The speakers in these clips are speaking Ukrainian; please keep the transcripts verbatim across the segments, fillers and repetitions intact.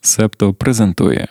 Септо презентує.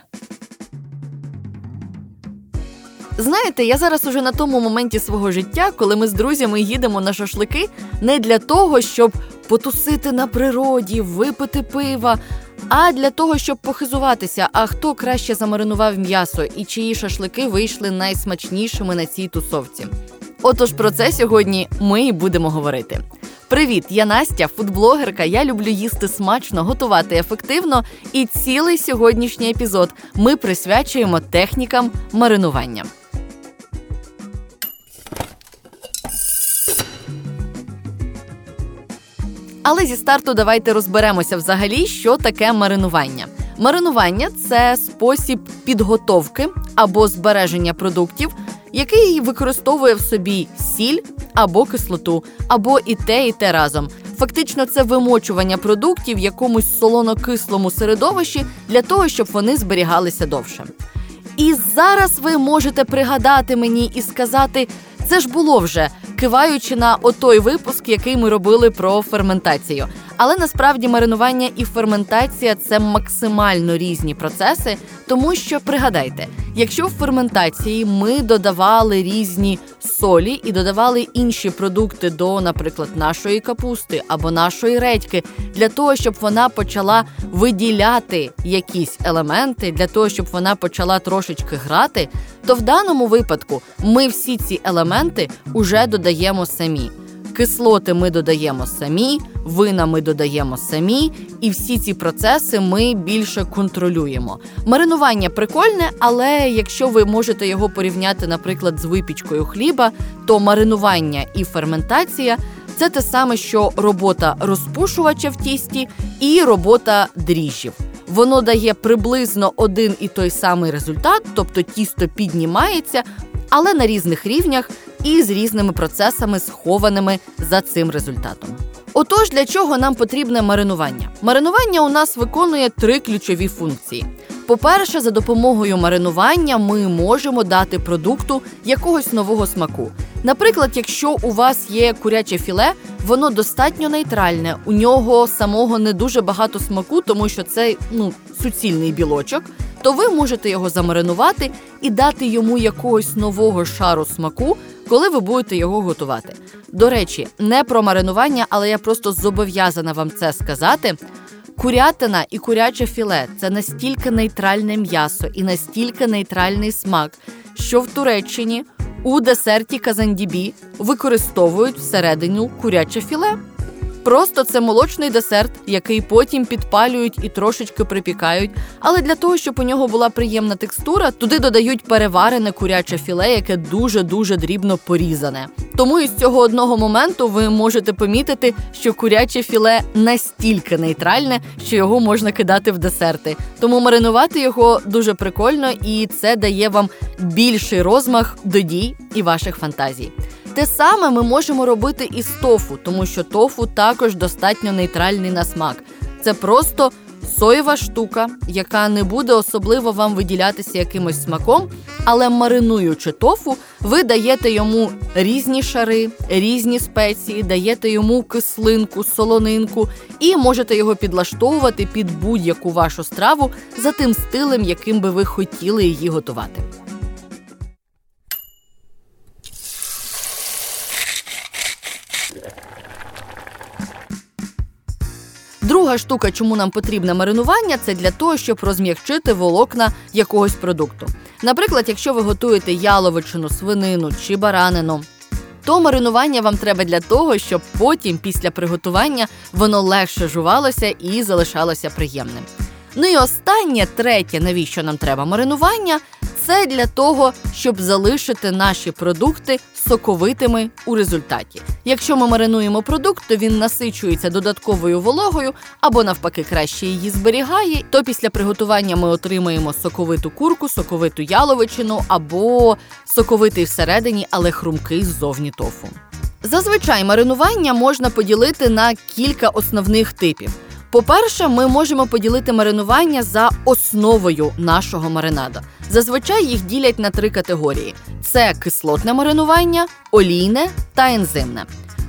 Знаєте, я зараз уже на тому моменті свого життя, коли ми з друзями їдемо на шашлики не для того, щоб потусити на природі, випити пива, а для того, щоб похизуватися, а хто краще замаринував м'ясо і чиї шашлики вийшли найсмачнішими на цій тусовці. Отож, про це сьогодні ми і будемо говорити. Привіт, я Настя, фудблогерка, я люблю їсти смачно, готувати ефективно, і цілий сьогоднішній епізод ми присвячуємо технікам маринування. Але зі старту давайте розберемося взагалі, що таке маринування. Маринування – це спосіб підготовки або збереження продуктів, який використовує в собі сіль або кислоту, або і те, і те разом. Фактично, це вимочування продуктів в якомусь солоно-кислому середовищі для того, щоб вони зберігалися довше. І зараз ви можете пригадати мені і сказати, це ж було вже, киваючи на отой випуск, який ми робили про ферментацію. Але насправді маринування і ферментація – це максимально різні процеси, тому що, пригадайте, якщо в ферментації ми додавали різні солі і додавали інші продукти до, наприклад, нашої капусти або нашої редьки, для того, щоб вона почала виділяти якісь елементи, для того, щоб вона почала трошечки грати, то в даному випадку ми всі ці елементи уже додаємо самі. Кислоти ми додаємо самі, вина ми додаємо самі, і всі ці процеси ми більше контролюємо. Маринування прикольне, але якщо ви можете його порівняти, наприклад, з випічкою хліба, то маринування і ферментація – це те саме, що робота розпушувача в тісті і робота дріжджів. Воно дає приблизно один і той самий результат, тобто тісто піднімається, але на різних рівнях і з різними процесами, схованими за цим результатом. Отож, для чого нам потрібне маринування? Маринування у нас виконує три ключові функції. По-перше, за допомогою маринування ми можемо дати продукту якогось нового смаку. Наприклад, якщо у вас є куряче філе, воно достатньо нейтральне, у нього самого не дуже багато смаку, тому що це, ну, суцільний білочок, то ви можете його замаринувати і дати йому якогось нового шару смаку, коли ви будете його готувати. До речі, не про маринування, але я просто зобов'язана вам це сказати. Курятина і куряче філе – це настільки нейтральне м'ясо і настільки нейтральний смак, що в Туреччині у десерті казандібі використовують всередину куряче філе. Просто це молочний десерт, який потім підпалюють і трошечки припікають, але для того, щоб у нього була приємна текстура, туди додають переварене куряче філе, яке дуже-дуже дрібно порізане. Тому із цього одного моменту ви можете помітити, що куряче філе настільки нейтральне, що його можна кидати в десерти. Тому маринувати його дуже прикольно, і це дає вам більший розмах до дій і ваших фантазій. Те саме ми можемо робити і з тофу, тому що тофу також достатньо нейтральний на смак. Це просто соєва штука, яка не буде особливо вам виділятися якимось смаком, але маринуючи тофу, ви даєте йому різні шари, різні спеції, даєте йому кислинку, солонинку і можете його підлаштовувати під будь-яку вашу страву за тим стилем, яким би ви хотіли її готувати. Друга штука, чому нам потрібне маринування, це для того, щоб розм'якчити волокна якогось продукту. Наприклад, якщо ви готуєте яловичину, свинину чи баранину, то маринування вам треба для того, щоб потім, після приготування, воно легше жувалося і залишалося приємним. Ну і останнє, третє, навіщо нам треба маринування, це для того, щоб залишити наші продукти соковитими у результаті. Якщо ми маринуємо продукт, то він насичується додатковою вологою або навпаки краще її зберігає, то після приготування ми отримаємо соковиту курку, соковиту яловичину або соковитий всередині, але хрумкий ззовні тофу. Зазвичай маринування можна поділити на кілька основних типів. По-перше, ми можемо поділити маринування за основою нашого маринада. Зазвичай їх ділять на три категорії. Це кислотне маринування, олійне та ензимне.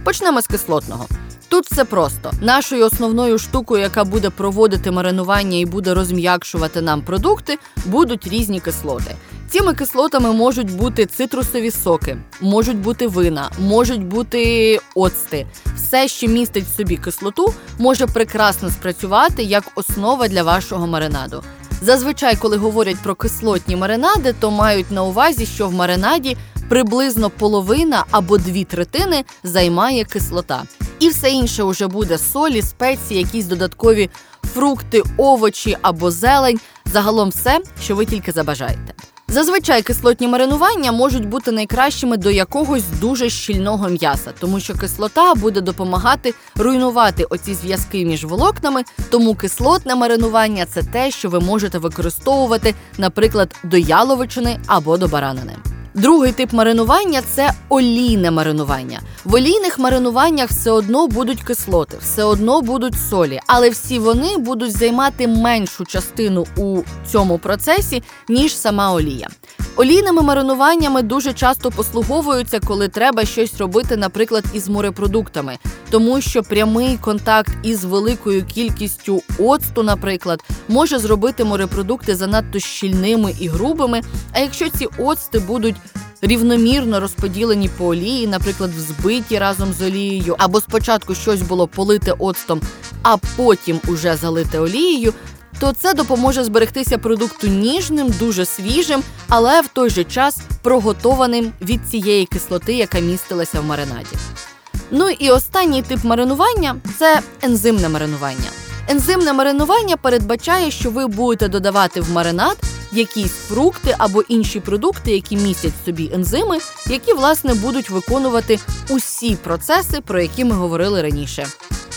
Почнемо з кислотного. Тут все просто. Нашою основною штукою, яка буде проводити маринування і буде розм'якшувати нам продукти, будуть різні кислоти. Цими кислотами можуть бути цитрусові соки, можуть бути вина, можуть бути оцти. Все, що містить в собі кислоту, може прекрасно спрацювати як основа для вашого маринаду. Зазвичай, коли говорять про кислотні маринади, то мають на увазі, що в маринаді приблизно половина або дві третини займає кислота. І все інше вже буде солі, спеції, якісь додаткові фрукти, овочі або зелень. Загалом все, що ви тільки забажаєте. Зазвичай кислотні маринування можуть бути найкращими до якогось дуже щільного м'яса, тому що кислота буде допомагати руйнувати оці зв'язки між волокнами, тому кислотне маринування – це те, що ви можете використовувати, наприклад, до яловичини або до баранини. Другий тип маринування – це олійне маринування. В олійних маринуваннях все одно будуть кислоти, все одно будуть солі, але всі вони будуть займати меншу частину у цьому процесі, ніж сама олія. Олійними маринуваннями дуже часто послуговуються, коли треба щось робити, наприклад, із морепродуктами, тому що прямий контакт із великою кількістю оцту, наприклад, може зробити морепродукти занадто щільними і грубими, а якщо ці оцти будуть рівномірно розподілені по олії, наприклад, взбиті разом з олією, або спочатку щось було полите оцтом, а потім уже залите олією, то це допоможе зберегтися продукту ніжним, дуже свіжим, але в той же час проготованим від цієї кислоти, яка містилася в маринаді. Ну і останній тип маринування – це ензимне маринування. Ензимне маринування передбачає, що ви будете додавати в маринад якісь фрукти або інші продукти, які містять в собі ензими, які, власне, будуть виконувати усі процеси, про які ми говорили раніше.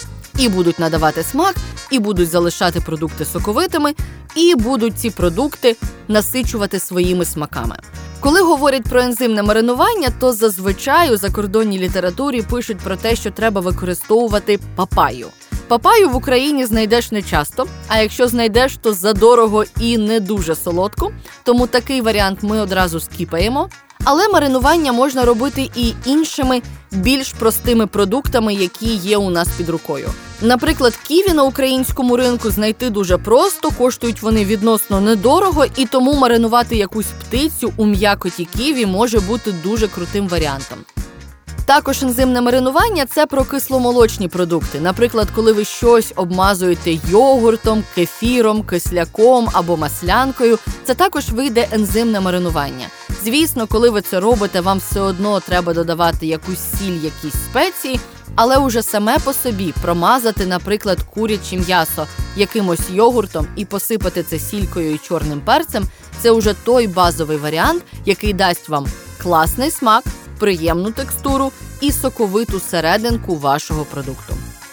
І будуть надавати смак, і будуть залишати продукти соковитими, і будуть ці продукти насичувати своїми смаками. Коли говорять про ензимне маринування, то зазвичай у закордонній літературі пишуть про те, що треба використовувати папаю. Папаю в Україні знайдеш не часто, а якщо знайдеш, то задорого і не дуже солодко, тому такий варіант ми одразу скіпаємо. Але маринування можна робити і іншими, більш простими продуктами, які є у нас під рукою. Наприклад, ківі на українському ринку знайти дуже просто, коштують вони відносно недорого, і тому маринувати якусь птицю у м'якоті ківі може бути дуже крутим варіантом. Також ензимне маринування – це про кисломолочні продукти. Наприклад, коли ви щось обмазуєте йогуртом, кефіром, кисляком або маслянкою, це також вийде ензимне маринування. Звісно, коли ви це робите, вам все одно треба додавати якусь сіль, якісь спеції, але уже саме по собі промазати, наприклад, куряче м'ясо якимось йогуртом і посипати це сількою і чорним перцем – це вже той базовий варіант, який дасть вам класний смак, приємну текстуру і соковиту серединку вашого продукту.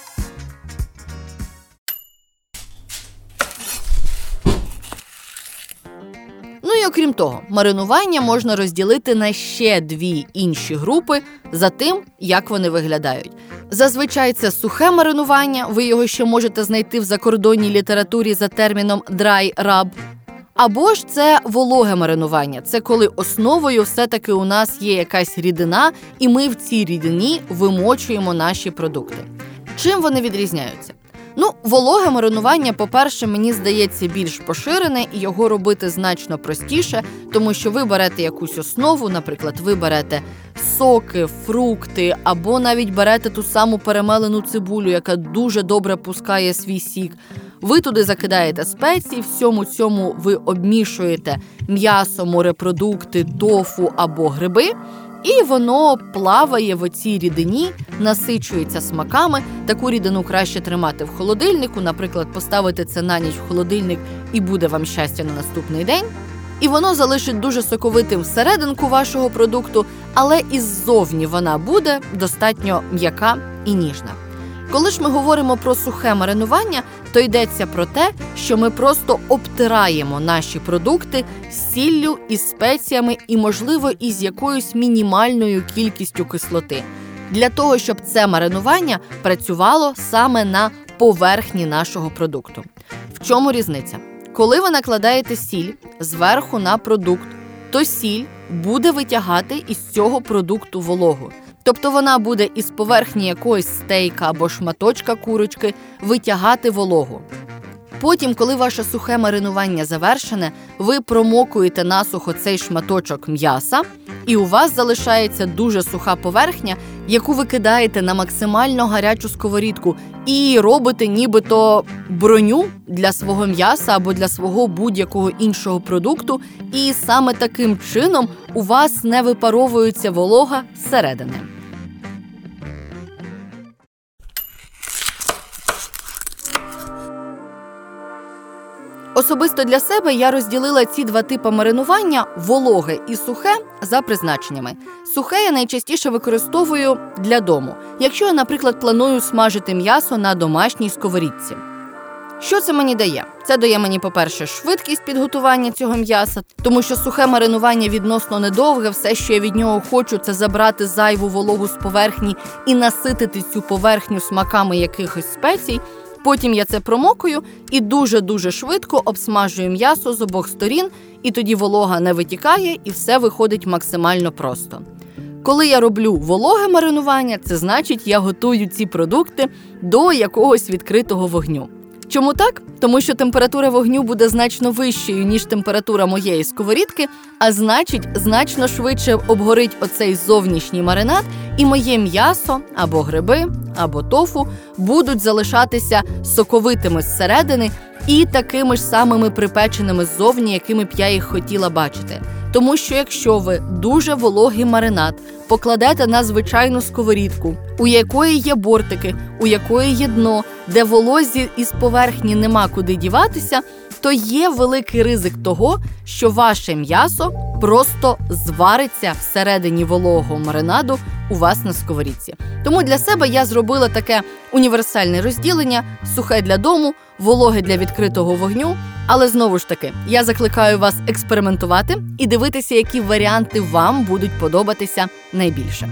Ну і окрім того, маринування можна розділити на ще дві інші групи за тим, як вони виглядають. Зазвичай це сухе маринування, ви його ще можете знайти в закордонній літературі за терміном dry rub. Або ж це вологе маринування. Це коли основою все-таки у нас є якась рідина, і ми в цій рідині вимочуємо наші продукти. Чим вони відрізняються? Ну, вологе маринування, по-перше, мені здається, більш поширене, і його робити значно простіше, тому що ви берете якусь основу, наприклад, ви берете соки, фрукти, або навіть берете ту саму перемелену цибулю, яка дуже добре пускає свій сік. Ви туди закидаєте спеції, всьому цьому ви обмішуєте м'ясо, морепродукти, тофу або гриби, і воно плаває в оцій рідині, насичується смаками. Таку рідину краще тримати в холодильнику, наприклад, поставити це на ніч в холодильник і буде вам щастя на наступний день. І воно залишить дуже соковитим всерединку вашого продукту, але і ззовні вона буде достатньо м'яка і ніжна. Коли ж ми говоримо про сухе маринування, то йдеться про те, що ми просто обтираємо наші продукти з сіллю, із спеціями і, можливо, із якоюсь мінімальною кількістю кислоти. Для того, щоб це маринування працювало саме на поверхні нашого продукту. В чому різниця? Коли ви накладаєте сіль зверху на продукт, то сіль буде витягати із цього продукту вологу. Тобто вона буде із поверхні якогось стейка або шматочка курочки витягати вологу. Потім, коли ваше сухе маринування завершене, ви промокуєте насухо цей шматочок м'яса, і у вас залишається дуже суха поверхня, яку ви кидаєте на максимально гарячу сковорідку і робите нібито броню для свого м'яса або для свого будь-якого іншого продукту, і саме таким чином у вас не випаровується волога зсередини. Особисто для себе я розділила ці два типи маринування – вологе і сухе – за призначеннями. Сухе я найчастіше використовую для дому, якщо я, наприклад, планую смажити м'ясо на домашній сковорідці. Що це мені дає? Це дає мені, по-перше, швидкість підготування цього м'яса, тому що сухе маринування відносно недовге, все, що я від нього хочу, це забрати зайву вологу з поверхні і наситити цю поверхню смаками якихось спецій. Потім я це промокую і дуже-дуже швидко обсмажую м'ясо з обох сторін, і тоді волога не витікає, і все виходить максимально просто. Коли я роблю вологе маринування, це значить, я готую ці продукти до якогось відкритого вогню. Чому так? Тому що температура вогню буде значно вищою, ніж температура моєї сковорідки, а значить, значно швидше обгорить оцей зовнішній маринад, і моє м'ясо, або гриби, або тофу будуть залишатися соковитими зсередини і такими ж самими припеченими ззовні, якими б я їх хотіла бачити. Тому що якщо ви дуже вологий маринад покладете на звичайну сковорідку, у якої є бортики, у якої є дно, де волозі із поверхні нема куди діватися, то є великий ризик того, що ваше м'ясо просто звариться всередині вологого маринаду у вас на сковорідці. Тому для себе я зробила таке універсальне розділення – сухе для дому, вологе для відкритого вогню. Але знову ж таки, я закликаю вас експериментувати і дивитися, які варіанти вам будуть подобатися найбільше.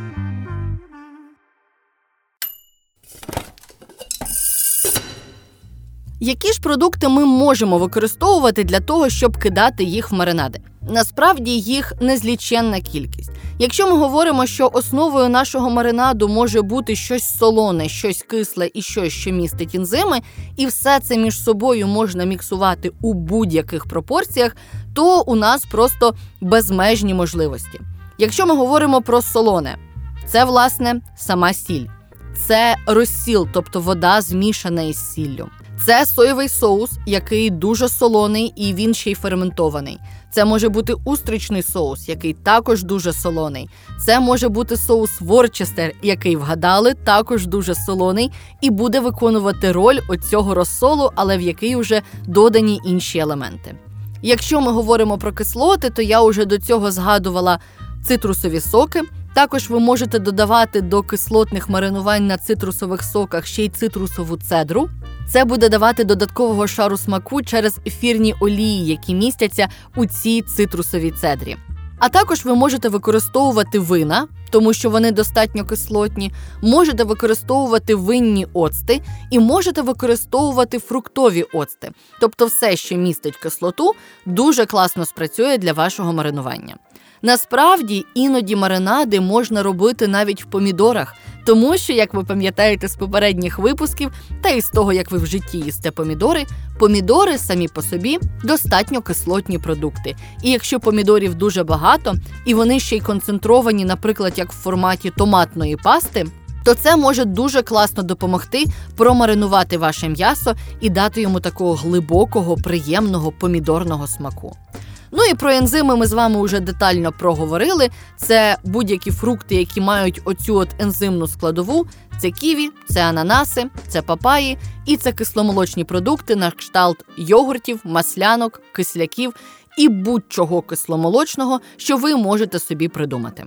Які ж продукти ми можемо використовувати для того, щоб кидати їх в маринади? Насправді їх незліченна кількість. Якщо ми говоримо, що основою нашого маринаду може бути щось солоне, щось кисле і щось, що містить ензими, і все це між собою можна міксувати у будь-яких пропорціях, то у нас просто безмежні можливості. Якщо ми говоримо про солоне, це, власне, сама сіль. Це розсіл, тобто вода змішана із сіллю. Це соєвий соус, який дуже солоний і він ще й ферментований. Це може бути устричний соус, який також дуже солоний. Це може бути соус Ворчестер, який, вгадали, також дуже солоний і буде виконувати роль оцього розсолу, але в який вже додані інші елементи. Якщо ми говоримо про кислоти, то я вже до цього згадувала цитрусові соки. Також ви можете додавати до кислотних маринувань на цитрусових соках ще й цитрусову цедру. Це буде давати додаткового шару смаку через ефірні олії, які містяться у цій цитрусовій цедрі. А також ви можете використовувати вина, тому що вони достатньо кислотні, можете використовувати винні оцти і можете використовувати фруктові оцти. Тобто все, що містить кислоту, дуже класно спрацює для вашого маринування. Насправді, іноді маринади можна робити навіть в помідорах, тому що, як ви пам'ятаєте з попередніх випусків, та й з того, як ви в житті їсте помідори, помідори самі по собі достатньо кислотні продукти. І якщо помідорів дуже багато, і вони ще й концентровані, наприклад, як в форматі томатної пасти, то це може дуже класно допомогти промаринувати ваше м'ясо і дати йому такого глибокого, приємного помідорного смаку. Ну і про ензими ми з вами вже детально проговорили. Це будь-які фрукти, які мають оцю от ензимну складову. Це ківі, це ананаси, це папаї і це кисломолочні продукти на кшталт йогуртів, маслянок, кисляків і будь-чого кисломолочного, що ви можете собі придумати.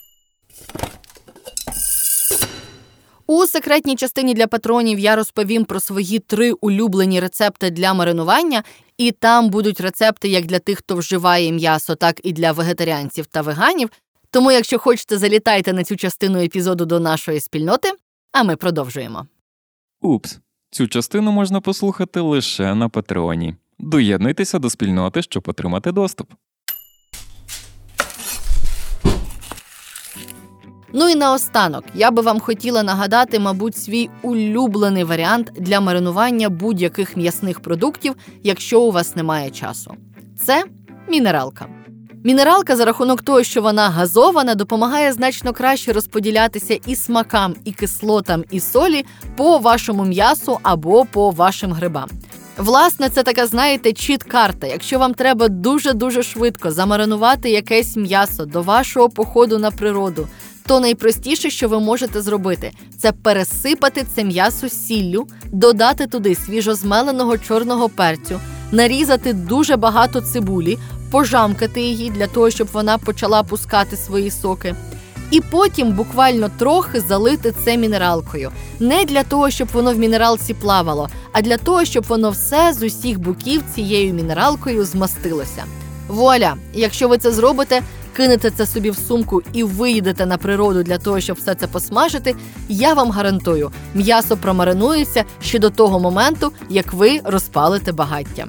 У секретній частині для патронів я розповім про свої три улюблені рецепти для маринування, і там будуть рецепти як для тих, хто вживає м'ясо, так і для вегетаріанців та веганів. Тому, якщо хочете, залітайте на цю частину епізоду до нашої спільноти, а ми продовжуємо. Упс, цю частину можна послухати лише на Патреоні. Доєднуйтеся до спільноти, щоб отримати доступ. Ну і наостанок, я би вам хотіла нагадати, мабуть, свій улюблений варіант для маринування будь-яких м'ясних продуктів, якщо у вас немає часу. Це мінералка. Мінералка за рахунок того, що вона газована, допомагає значно краще розподілятися і смакам, і кислотам, і солі по вашому м'ясу або по вашим грибам. Власне, це така, знаєте, чіт-карта. Якщо вам треба дуже-дуже швидко замаринувати якесь м'ясо до вашого походу на природу, то найпростіше, що ви можете зробити, це пересипати це м'ясо сіллю, додати туди свіжозмеленого чорного перцю, нарізати дуже багато цибулі, пожамкати її для того, щоб вона почала пускати свої соки. І потім буквально трохи залити це мінералкою. Не для того, щоб воно в мінералці плавало, а для того, щоб воно все з усіх боків цією мінералкою змастилося. Вуаля! Якщо ви це зробите, кинете це собі в сумку і виїдете на природу для того, щоб все це посмажити, я вам гарантую, м'ясо промаринується ще до того моменту, як ви розпалите багаття.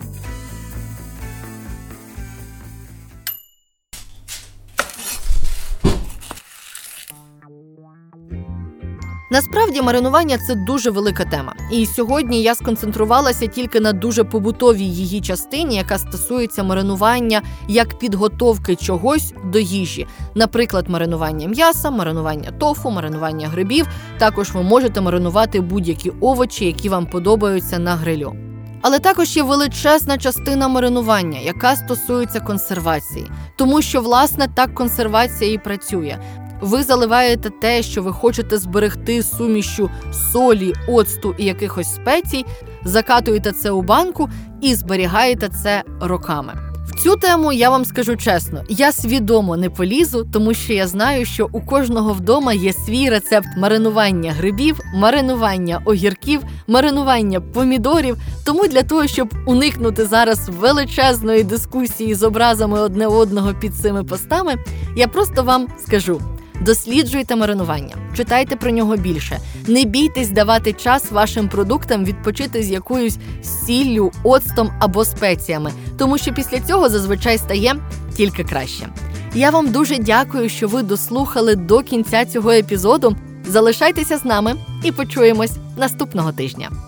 Насправді, маринування – це дуже велика тема. І сьогодні я сконцентрувалася тільки на дуже побутовій її частині, яка стосується маринування як підготовки чогось до їжі. Наприклад, маринування м'яса, маринування тофу, маринування грибів. Також ви можете маринувати будь-які овочі, які вам подобаються на грилю. Але також є величезна частина маринування, яка стосується консервації. Тому що, власне, так консервація і працює. Ви заливаєте те, що ви хочете зберегти сумішю солі, оцту і якихось спецій, закатуєте це у банку і зберігаєте це роками. В цю тему я вам скажу чесно, я свідомо не полізу, тому що я знаю, що у кожного вдома є свій рецепт маринування грибів, маринування огірків, маринування помідорів. Тому для того, щоб уникнути зараз величезної дискусії з образами одне одного під цими постами, я просто вам скажу: досліджуйте маринування, читайте про нього більше. Не бійтесь давати час вашим продуктам відпочити з якоюсь сіллю, оцтом або спеціями, тому що після цього зазвичай стає тільки краще. Я вам дуже дякую, що ви дослухали до кінця цього епізоду. Залишайтеся з нами і почуємось наступного тижня.